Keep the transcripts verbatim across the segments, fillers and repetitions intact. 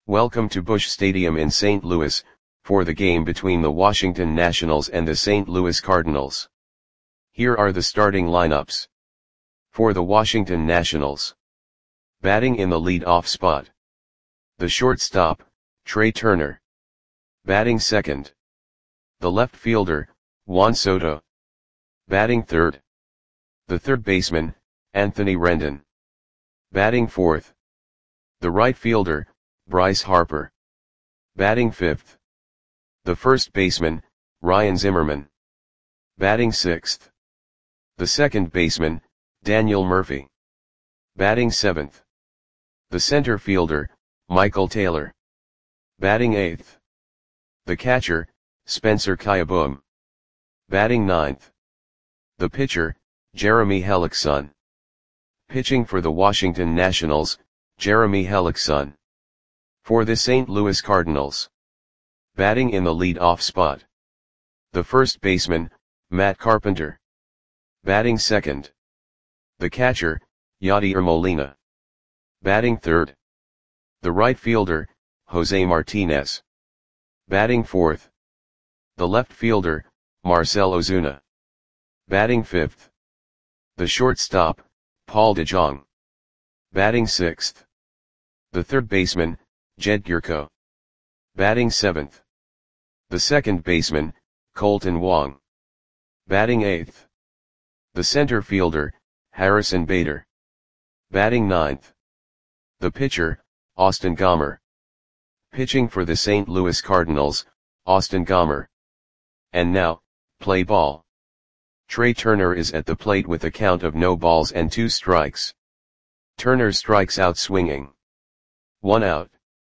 Welcome to Busch Stadium in Saint Louis, for the game between the Washington Nationals and the Saint Louis Cardinals. Here are the starting lineups. For the Washington Nationals. Batting in the lead-off spot. The shortstop, Trea Turner. Batting second. The left fielder, Juan Soto. Batting third. The third baseman, Anthony Rendon. Batting fourth. The right fielder, Bryce Harper. Batting fifth. The first baseman, Ryan Zimmerman. Batting sixth. The second baseman, Daniel Murphy. Batting seventh. The center fielder, Michael Taylor. Batting eighth. The catcher, Spencer Kieboom. Batting ninth. The pitcher, Jeremy Hellickson. Pitching for the Washington Nationals, Jeremy Hellickson. For the Saint Louis Cardinals. Batting in the lead-off spot. The first baseman, Matt Carpenter. Batting second. The catcher, Yadier Molina. Batting third. The right fielder, Jose Martinez. Batting fourth. The left fielder, Marcell Ozuna. Batting fifth. The shortstop, Paul DeJong. Batting sixth. The third baseman, Jed Gyorko. Batting seventh. The second baseman, Kolten Wong. Batting eighth. The center fielder, Harrison Bader. Batting ninth. The pitcher, Austin Gomber. Pitching for the Saint Louis Cardinals, Austin Gomber. And now, play ball. Trea Turner is at the plate with a count of no balls and two strikes. Turner strikes out swinging. One out.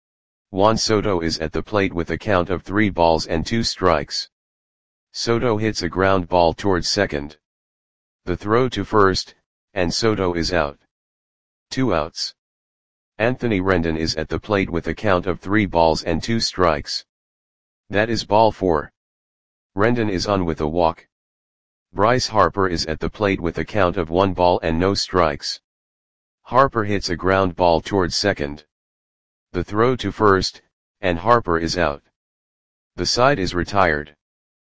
Juan Soto is at the plate with a count of three balls and two strikes. Soto hits a ground ball towards second. The throw to first, and Soto is out. Two outs. Anthony Rendon is at the plate with a count of three balls and two strikes. That is ball four. Rendon is on with a walk. Bryce Harper is at the plate with a count of one ball and no strikes. Harper hits a ground ball towards second. The throw to first, and Harper is out. The side is retired.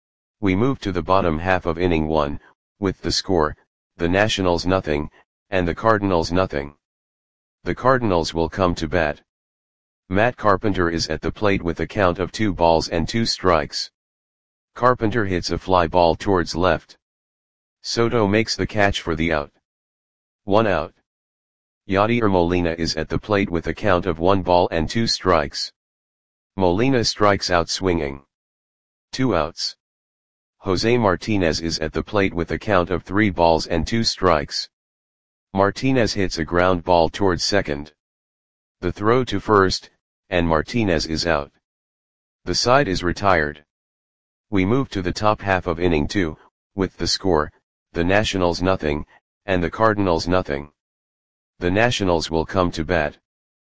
We move to the bottom half of inning one, with the score, the Nationals nothing, and the Cardinals nothing. The Cardinals will come to bat. Matt Carpenter is at the plate with a count of two balls and two strikes. Carpenter hits a fly ball towards left. Soto makes the catch for the out. One out. Yadier Molina is at the plate with a count of one ball and two strikes. Molina strikes out swinging. Two outs. Jose Martinez is at the plate with a count of three balls and two strikes. Martinez hits a ground ball towards second. The throw to first, and Martinez is out. The side is retired. We move to the top half of inning two, with the score, the Nationals nothing, and the Cardinals nothing. The Nationals will come to bat.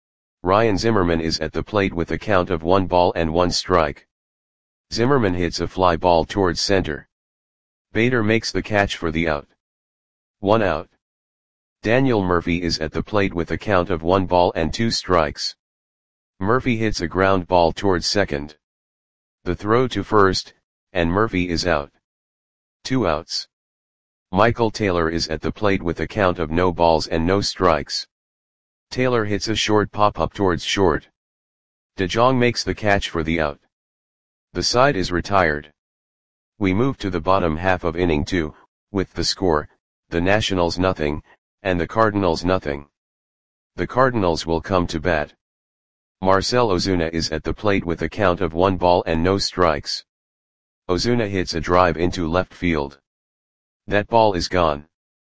Ryan Zimmerman is at the plate with a count of one ball and one strike. Zimmerman hits a fly ball towards center. Bader makes the catch for the out. One out. Daniel Murphy is at the plate with a count of one ball and two strikes. Murphy hits a ground ball towards second. The throw to first, and Murphy is out. Two outs. Michael Taylor is at the plate with a count of no balls and no strikes. Taylor hits a short pop-up towards short. DeJong makes the catch for the out. The side is retired. We move to the bottom half of inning two, with the score, the Nationals nothing, and the Cardinals nothing. The Cardinals will come to bat. Marcell Ozuna is at the plate with a count of one ball and no strikes. Ozuna hits a drive into left field. That ball is gone.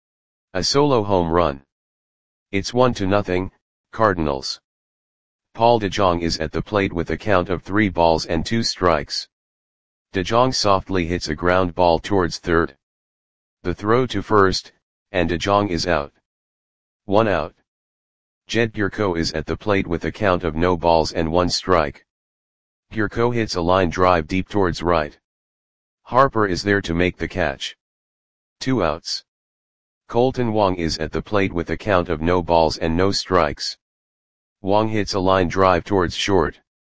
A solo home run. It's one to nothing, Cardinals. Paul DeJong is at the plate with a count of three balls and two strikes. DeJong softly hits a ground ball towards third. The throw to first, and DeJong is out. One out. Jed Gyorko is at the plate with a count of no balls and one strike. Gyorko hits a line drive deep towards right. Harper is there to make the catch. Two outs. Kolten Wong is at the plate with a count of no balls and no strikes. Wong hits a line drive towards short.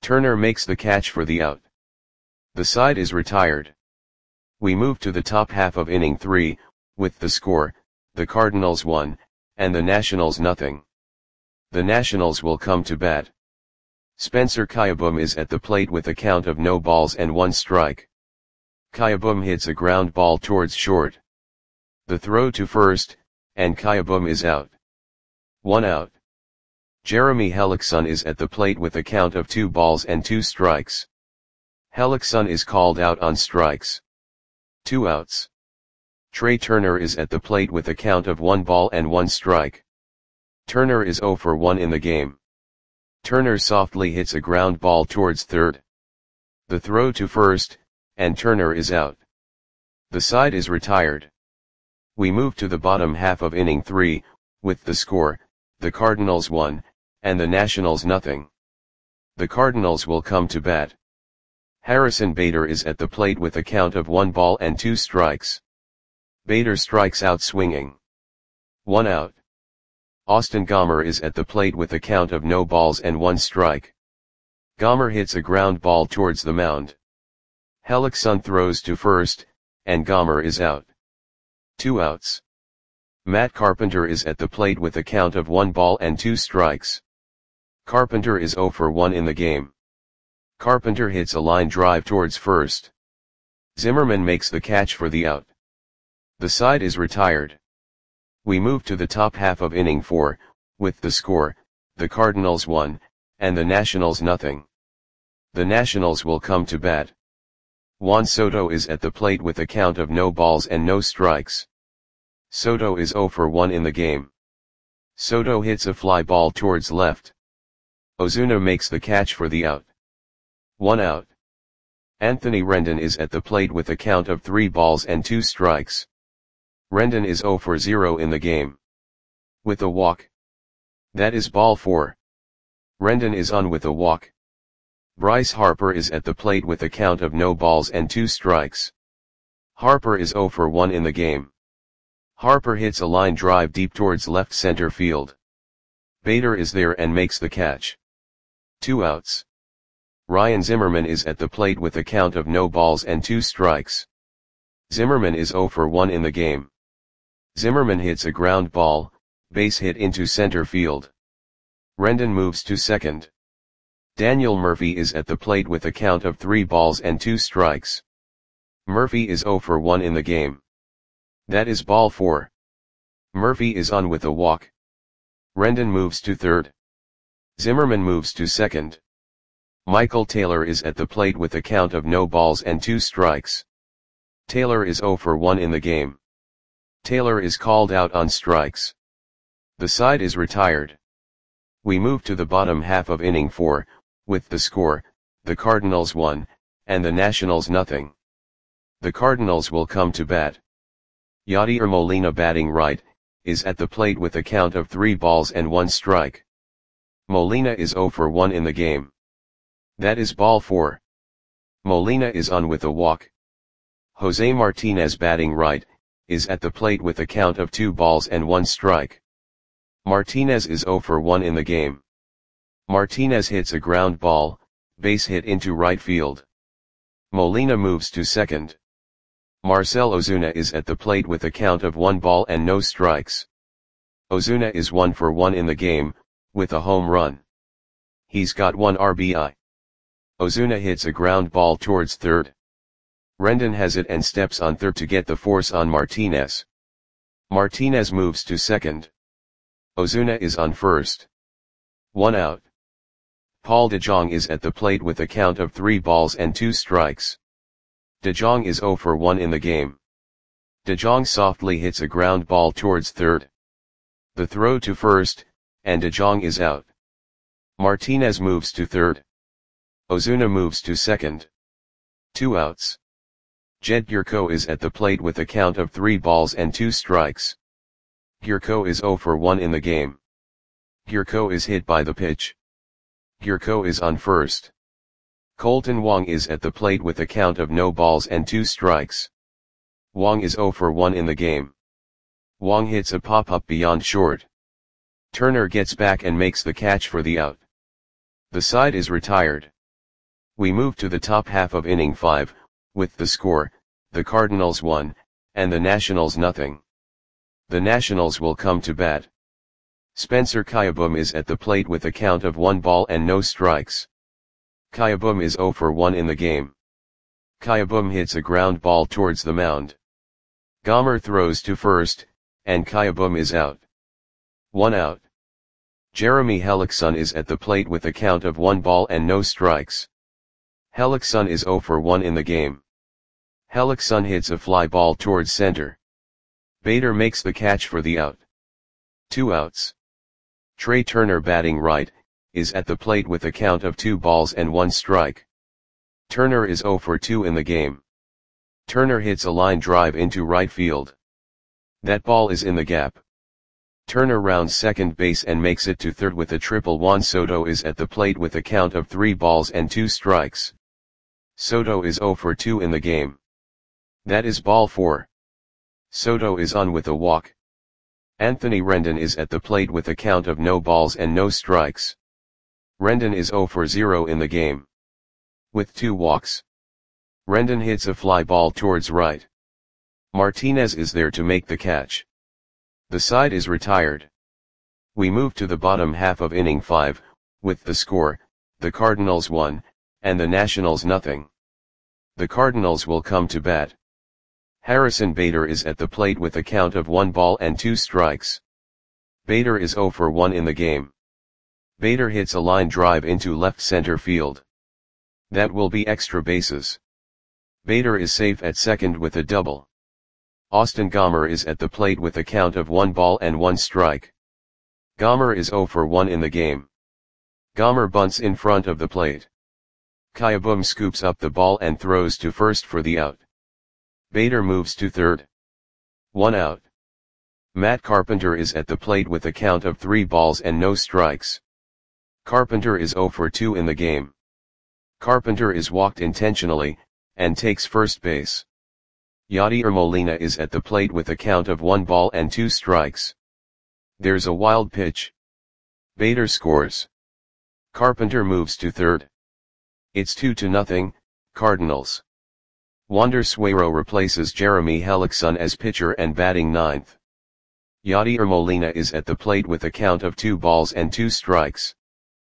Turner makes the catch for the out. The side is retired. We move to the top half of inning three, with the score, the Cardinals one, and the Nationals nothing. The Nationals will come to bat. Spencer Kieboom is at the plate with a count of no balls and one strike. Kieboom hits a ground ball towards short. The throw to first, and Kieboom is out. One out. Jeremy Hellickson is at the plate with a count of two balls and two strikes. Hellickson is called out on strikes. Two outs. Trey Turner is at the plate with a count of one ball and one strike. Turner is zero for one in the game. Turner softly hits a ground ball towards third. The throw to first, and Turner is out. The side is retired. We move to the bottom half of inning three, with the score, the Cardinals one, and the Nationals nothing. The Cardinals will come to bat. Harrison Bader is at the plate with a count of one ball and two strikes. Bader strikes out swinging. One out. Austin Gomber is at the plate with a count of no balls and one strike. Gomber hits a ground ball towards the mound. Hellickson throws to first, and Gomber is out. Two outs. Matt Carpenter is at the plate with a count of one ball and two strikes. Carpenter is zero for one in the game. Carpenter hits a line drive towards first. Zimmerman makes the catch for the out. The side is retired. We move to the top half of inning four, with the score, the Cardinals one, and the Nationals nothing. The Nationals will come to bat. Juan Soto is at the plate with a count of no balls and no strikes. Soto is zero for one in the game. Soto hits a fly ball towards left. Ozuna makes the catch for the out. One out. Anthony Rendon is at the plate with a count of three balls and two strikes. Rendon is zero for zero in the game. With a walk. That is ball four. Rendon is on with a walk. Bryce Harper is at the plate with a count of no balls and two strikes. Harper is zero for one in the game. Harper hits a line drive deep towards left center field. Bader is there and makes the catch. Two outs. Ryan Zimmerman is at the plate with a count of no balls and two strikes. Zimmerman is zero for one in the game. Zimmerman hits a ground ball, base hit into center field. Rendon moves to second. Daniel Murphy is at the plate with a count of three balls and two strikes. Murphy is zero for one in the game. That is ball four. Murphy is on with a walk. Rendon moves to third. Zimmerman moves to second. Michael Taylor is at the plate with a count of no balls and two strikes. Taylor is zero for one in the game. Taylor is called out on strikes. The side is retired. We move to the bottom half of inning four, with the score, the Cardinals one, and the Nationals nothing. The Cardinals will come to bat. Yadier Molina batting right, is at the plate with a count of three balls and one strike. Molina is zero for one in the game. That is ball four. Molina is on with a walk. Jose Martinez batting right, is at the plate with a count of two balls and one strike. Martinez is zero for one in the game. Martinez hits a ground ball, base hit into right field. Molina moves to second. Marcell Ozuna is at the plate with a count of one ball and no strikes. Ozuna is one for one in the game, with a home run. He's got one R B I. Ozuna hits a ground ball towards third. Rendon has it and steps on third to get the force on Martinez. Martinez moves to second. Ozuna is on first. One out. Paul DeJong is at the plate with a count of three balls and two strikes. DeJong is zero for one in the game. DeJong softly hits a ground ball towards third. The throw to first, and DeJong is out. Martinez moves to third. Ozuna moves to second. Two outs. Jed Gyorko is at the plate with a count of three balls and two strikes. Gyorko is zero for one in the game. Gyorko is hit by the pitch. Gyorko is on first. Colton Wong is at the plate with a count of no balls and two strikes. Wong is zero for one in the game. Wong hits a pop-up beyond short. Turner gets back and makes the catch for the out. The side is retired. We move to the top half of inning five, with the score, the Cardinals one, and the Nationals nothing. The Nationals will come to bat. Spencer Kieboom is at the plate with a count of one ball and no strikes. Kieboom is zero for one in the game. Kieboom hits a ground ball towards the mound. Gomer throws to first, and Kieboom is out. One out. Jeremy Hellickson is at the plate with a count of one ball and no strikes. Hellickson is zero for one in the game. Hellickson hits a fly ball towards center. Bader makes the catch for the out. Two outs. Trey Turner, batting right, is at the plate with a count of two balls and one strike. Turner is zero for two in the game. Turner hits a line drive into right field. That ball is in the gap. Turner rounds second base and makes it to third with a triple. Juan Soto is at the plate with a count of three balls and two strikes. Soto is zero for two in the game. That is ball four. Soto is on with a walk. Anthony Rendon is at the plate with a count of no balls and no strikes. Rendon is zero for zero in the game. With two walks. Rendon hits a fly ball towards right. Martinez is there to make the catch. The side is retired. We move to the bottom half of inning five, with the score, the Cardinals one, and the Nationals nothing. The Cardinals will come to bat. Harrison Bader is at the plate with a count of one ball and two strikes. Bader is zero for one in the game. Bader hits a line drive into left center field. That will be extra bases. Bader is safe at second with a double. Austin Gomer is at the plate with a count of one ball and one strike. Gomer is zero for one in the game. Gomer bunts in front of the plate. Kieboom scoops up the ball and throws to first for the out. Bader moves to third. One out. Matt Carpenter is at the plate with a count of three balls and no strikes. Carpenter is zero for two in the game. Carpenter is walked intentionally, and takes first base. Yadier Molina is at the plate with a count of one ball and two strikes. There's a wild pitch. Bader scores. Carpenter moves to third. It's two to nothing, Cardinals. Wander Suero replaces Jeremy Hellickson as pitcher and batting ninth. Yadier Molina is at the plate with a count of two balls and two strikes.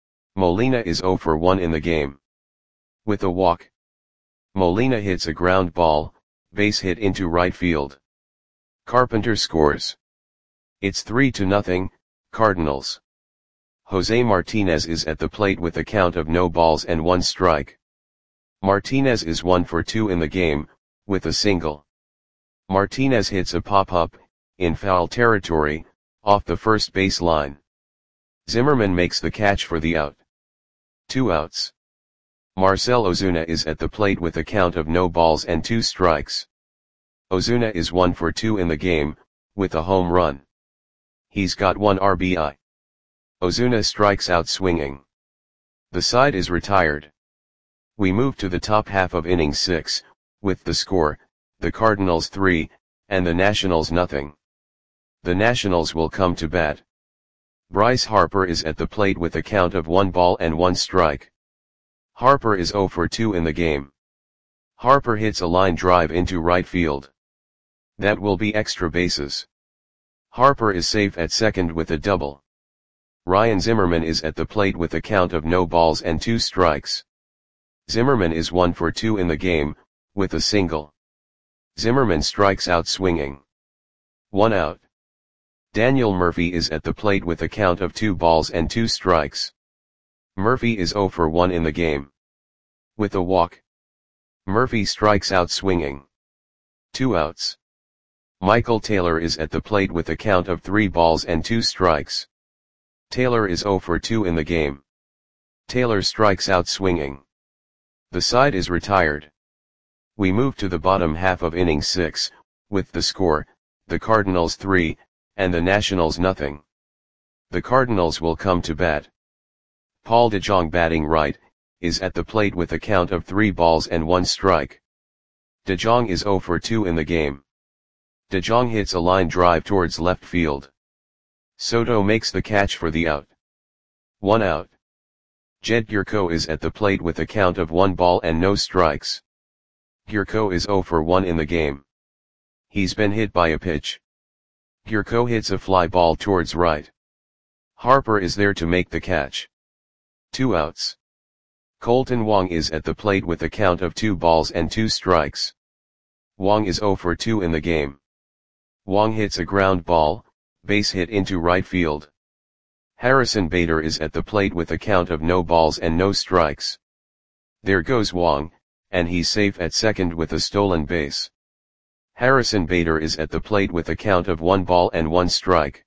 Molina is zero for one in the game. With a walk. Molina hits a ground ball, base hit into right field. Carpenter scores. It's three to nothing, Cardinals. Jose Martinez is at the plate with a count of no balls and one strike. Martinez is one for two in the game, with a single. Martinez hits a pop-up, in foul territory, off the first base line. Zimmerman makes the catch for the out. Two outs. Marcell Ozuna is at the plate with a count of no balls and two strikes. Ozuna is one for two in the game, with a home run. He's got one R B I. Ozuna strikes out swinging. The side is retired. We move to the top half of inning six, with the score, the Cardinals three, and the Nationals nothing. The Nationals will come to bat. Bryce Harper is at the plate with a count of one ball and one strike. Harper is zero for two in the game. Harper hits a line drive into right field. That will be extra bases. Harper is safe at second with a double. Ryan Zimmerman is at the plate with a count of no balls and two strikes. Zimmerman is one for two in the game, with a single. Zimmerman strikes out swinging. One out. Daniel Murphy is at the plate with a count of two balls and two strikes. Murphy is zero for one in the game. With a walk. Murphy strikes out swinging. Two outs. Michael Taylor is at the plate with a count of three balls and two strikes. Taylor is zero for two in the game. Taylor strikes out swinging. The side is retired. We move to the bottom half of inning six, with the score, the Cardinals three, and the Nationals nothing. The Cardinals will come to bat. Paul DeJong, batting right, is at the plate with a count of three balls and one strike. DeJong is zero for two in the game. DeJong hits a line drive towards left field. Soto makes the catch for the out. One out. Jed Gyorko is at the plate with a count of one ball and no strikes. Gyorko is zero for one in the game. He's been hit by a pitch. Gyorko hits a fly ball towards right. Harper is there to make the catch. Two outs. Kolten Wong is at the plate with a count of two balls and two strikes. Wong is zero for two in the game. Wong hits a ground ball, base hit into right field. Harrison Bader is at the plate with a count of no balls and no strikes. There goes Wong, and he's safe at second with a stolen base. Harrison Bader is at the plate with a count of one ball and one strike.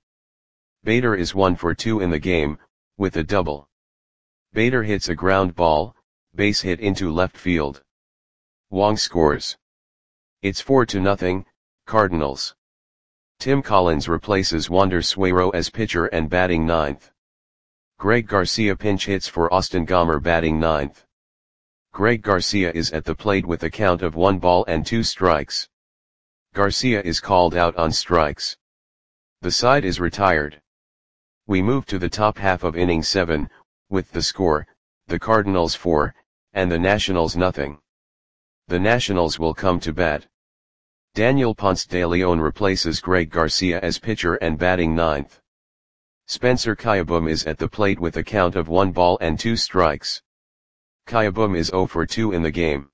Bader is one for two in the game, with a double. Bader hits a ground ball, base hit into left field. Wong scores. It's four to nothing, Cardinals. Tim Collins replaces Wander Suero as pitcher and batting ninth. Greg Garcia pinch hits for Austin Gomber batting ninth. Greg Garcia is at the plate with a count of one ball and two strikes. Garcia is called out on strikes. The side is retired. We move to the top half of inning seven, with the score, the Cardinals four, and the Nationals nothing. The Nationals will come to bat. Daniel Ponce de Leon replaces Greg Garcia as pitcher and batting ninth. Spencer Kieboom is at the plate with a count of one ball and two strikes. Kieboom is zero for two in the game.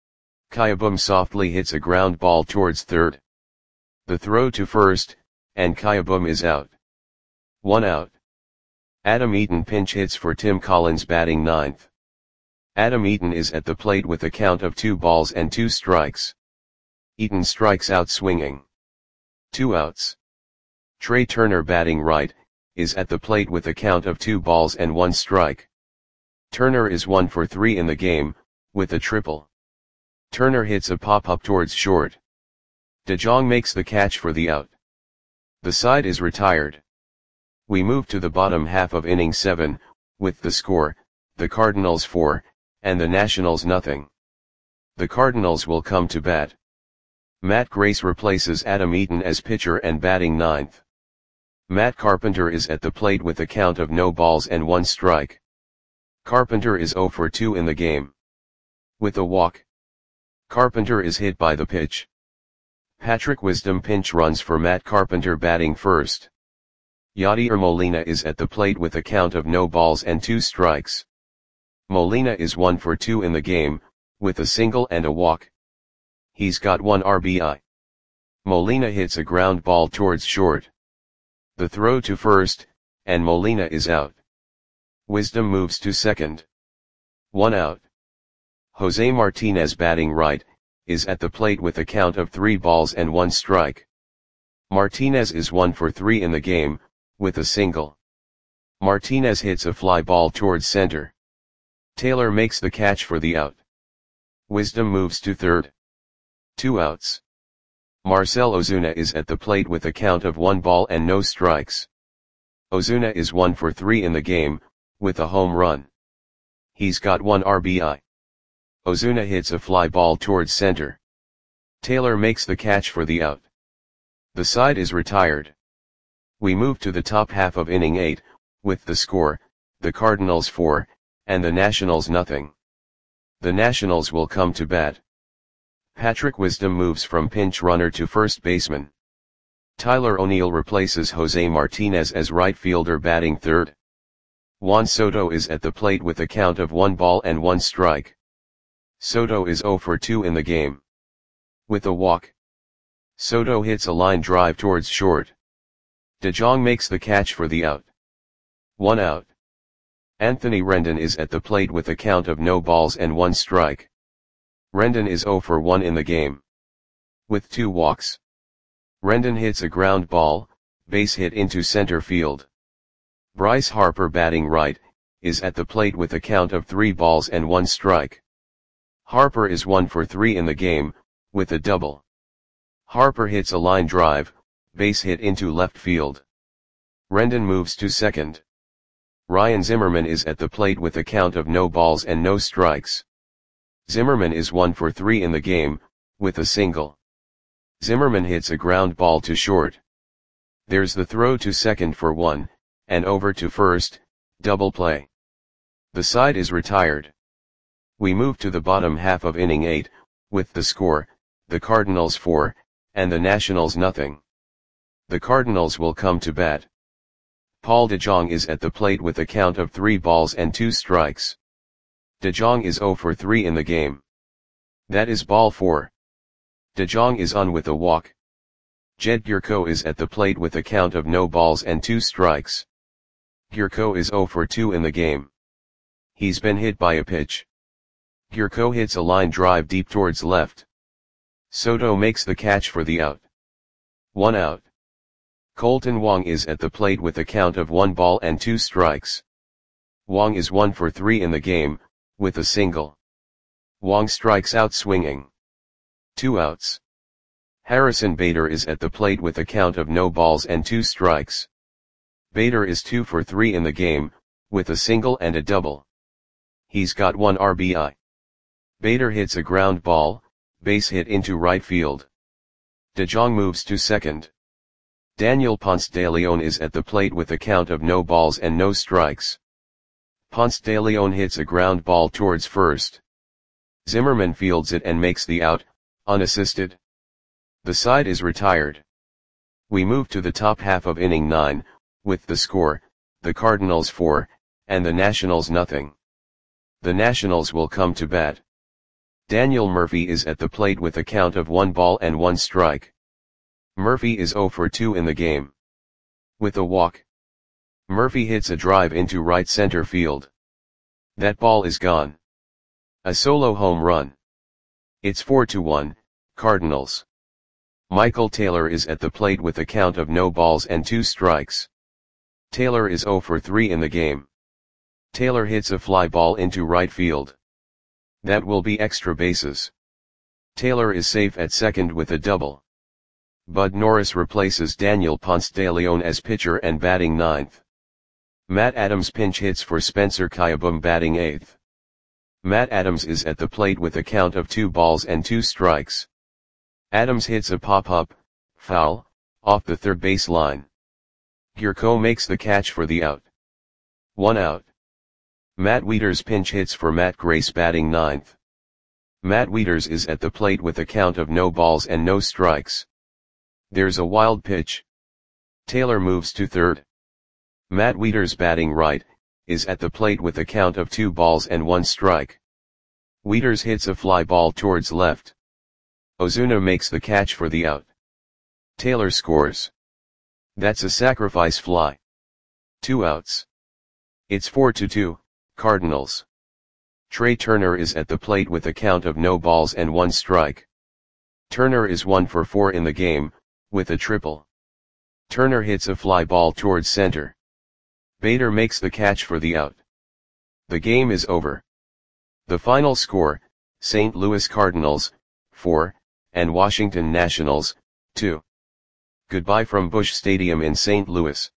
Kieboom softly hits a ground ball towards third. The throw to first, and Kieboom is out. One out. Adam Eaton pinch hits for Tim Collins batting ninth. Adam Eaton is at the plate with a count of two balls and two strikes. Eaton strikes out swinging. Two outs. Trey Turner batting right, is at the plate with a count of two balls and one strike. Turner is one for three in the game, with a triple. Turner hits a pop-up towards short. DeJong makes the catch for the out. The side is retired. We move to the bottom half of inning seven, with the score, the Cardinals four, and the Nationals nothing. The Cardinals will come to bat. Matt Grace replaces Adam Eaton as pitcher and batting ninth. Matt Carpenter is at the plate with a count of no balls and one strike. Carpenter is zero for two in the game. With a walk. Carpenter is hit by the pitch. Patrick Wisdom pinch runs for Matt Carpenter batting first. Yadier Molina is at the plate with a count of no balls and two strikes. Molina is one for two in the game, with a single and a walk. He's got one R B I. Molina hits a ground ball towards short. The throw to first, and Molina is out. Wisdom moves to second. One out. Jose Martinez batting right, is at the plate with a count of three balls and one strike. Martinez is one for three in the game, with a single. Martinez hits a fly ball towards center. Taylor makes the catch for the out. Wisdom moves to third. Two outs. Marcell Ozuna is at the plate with a count of one ball and no strikes. Ozuna is one for three in the game, with a home run. He's got one R B I. Ozuna hits a fly ball towards center. Taylor makes the catch for the out. The side is retired. We move to the top half of inning eight, with the score, the Cardinals four, and the Nationals nothing. The Nationals will come to bat. Patrick Wisdom moves from pinch runner to first baseman. Tyler O'Neill replaces Jose Martinez as right fielder batting third. Juan Soto is at the plate with a count of one ball and one strike. Soto is zero for two in the game. With a walk. Soto hits a line drive towards short. DeJong makes the catch for the out. One out. Anthony Rendon is at the plate with a count of no balls and one strike. Rendon is zero for one in the game. With two walks. Rendon hits a ground ball, base hit into center field. Bryce Harper batting right, is at the plate with a count of three balls and one strike. Harper is one for three in the game, with a double. Harper hits a line drive, base hit into left field. Rendon moves to second. Ryan Zimmerman is at the plate with a count of no balls and no strikes. Zimmerman is one for three in the game, with a single. Zimmerman hits a ground ball to short. There's the throw to second for one, and over to first, double play. The side is retired. We move to the bottom half of inning eight, with the score, the Cardinals four, and the Nationals nothing. The Cardinals will come to bat. Paul DeJong is at the plate with a count of three balls and two strikes. DeJong is zero for three in the game. That is ball four. DeJong is on with a walk. Jed Gyorko is at the plate with a count of no balls and two strikes. Gyorko is zero for two in the game. He's been hit by a pitch. Gyorko hits a line drive deep towards left. Soto makes the catch for the out. One out. Colton Wong is at the plate with a count of one ball and two strikes. Wong is one for three in the game, with a single. Wong strikes out swinging. Two outs. Harrison Bader is at the plate with a count of no balls and two strikes. Bader is two for three in the game, with a single and a double. He's got one R B I. Bader hits a ground ball, base hit into right field. DeJong moves to second. Daniel Ponce de Leon is at the plate with a count of no balls and no strikes. Ponce de Leon hits a ground ball towards first. Zimmerman fields it and makes the out, unassisted. The side is retired. We move to the top half of inning nine, with the score, the Cardinals four, and the Nationals nothing. The Nationals will come to bat. Daniel Murphy is at the plate with a count of one ball and one strike. Murphy is zero for two in the game. With a walk. Murphy hits a drive into right center field. That ball is gone. A solo home run. It's four to one, Cardinals. Michael Taylor is at the plate with a count of no balls and two strikes. Taylor is zero for three in the game. Taylor hits a fly ball into right field. That will be extra bases. Taylor is safe at second with a double. Bud Norris replaces Daniel Ponce de Leon as pitcher and batting ninth. Matt Adams pinch hits for Spencer Kieboom batting eighth. Matt Adams is at the plate with a count of two balls and two strikes. Adams hits a pop-up, foul, off the third base line. Gyorko makes the catch for the out. One out. Matt Wieters pinch hits for Matt Grace batting ninth. Matt Wieters is at the plate with a count of no balls and no strikes. There's a wild pitch. Taylor moves to third. Matt Wieters batting right, is at the plate with a count of two balls and one strike. Wieters hits a fly ball towards left. Ozuna makes the catch for the out. Taylor scores. That's a sacrifice fly. Two outs. It's four to two, Cardinals. Trey Turner is at the plate with a count of no balls and one strike. Turner is one for four in the game, with a triple. Turner hits a fly ball towards center. Bader makes the catch for the out. The game is over. The final score, Saint Louis Cardinals, four, and Washington Nationals, two. Goodbye from Busch Stadium in Saint Louis.